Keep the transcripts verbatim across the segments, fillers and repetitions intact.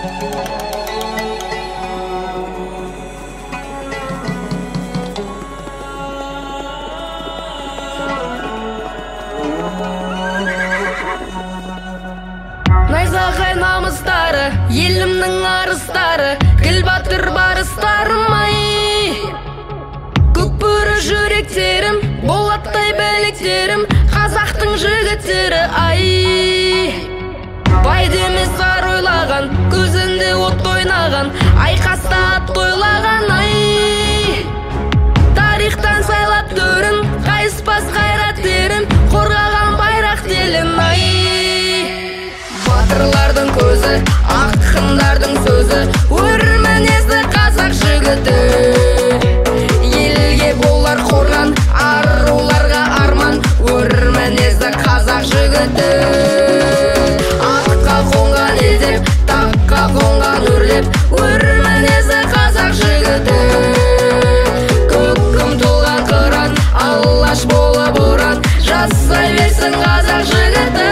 Найзағай намыстары, елімнің арыстары, гіл батыр барыстарым ай. Көкбөрі жүректерім, болаттай білектерім, қазақтың жігіттері ай. Байды емес ар ойлаған, көзінде от ойнаған, айқаста ат тойлаған ай. Тарихтан сайлап төрін, қайыспас қайратерін, қорғаған байрақ телін ай. Батырлардың көзі, ақындардың сөзі, өр мінезді қазақ жігіті. Елге болар қорған, аруларға арман, өр мінезді қазақ жігіті. Атқа қонған елдеп, таққа қонған өрлеп, өр мінезді қазақ жігіті. Көккім толған қыран, алаш болып ұран, жасай берсін қазақ жігіті.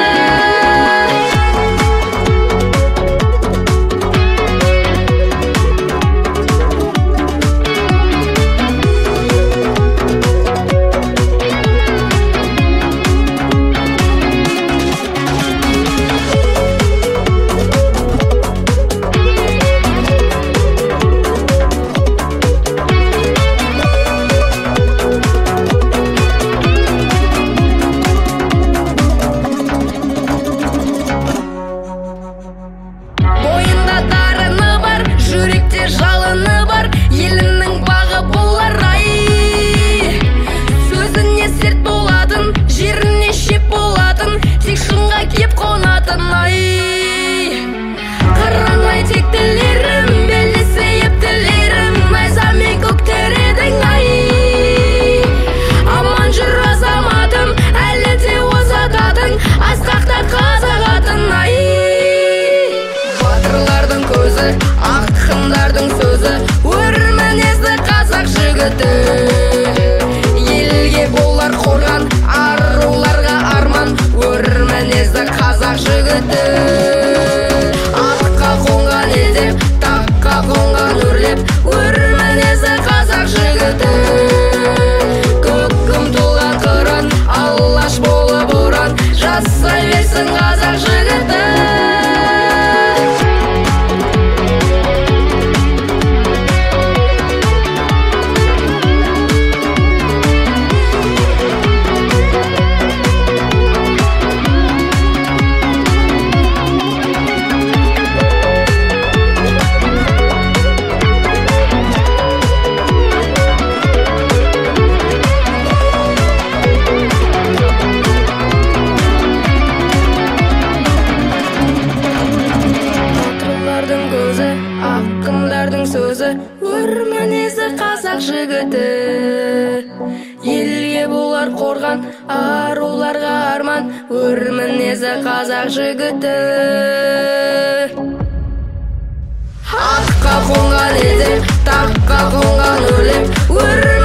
Жалыны бар, елінің бағы болар ай. Сөзіне серт болатын, жеріне шеп болатын, тек шыңға кеп қонатын ай. Қырандай тектілерім, белдесе ептілерім, найзамен көктередің ай. Аман жүр азаматым, әлі де озататын, асқақта қазақ атын ай. Батырлардың көзі, ақындардың сөзі, өр мінезді қазақ жігіті. Елге болар қорған, аруларға арман, өр мінезді қазақ жігіті. Атқа қонған елдеп, таққа қонған өрлеп, өр мінезді қазақ жігіті. Көккім толған қыран, алаш болып ұран, жасай берсін қазақ жігіті. Ақындардың сөзі, өр мінезді қазақ жігіті. Елге болар қорған, аруларға арман, өр мінезді қазақ жігіті. Атқа қонған елдеп, таққа қонған өрлеп, өр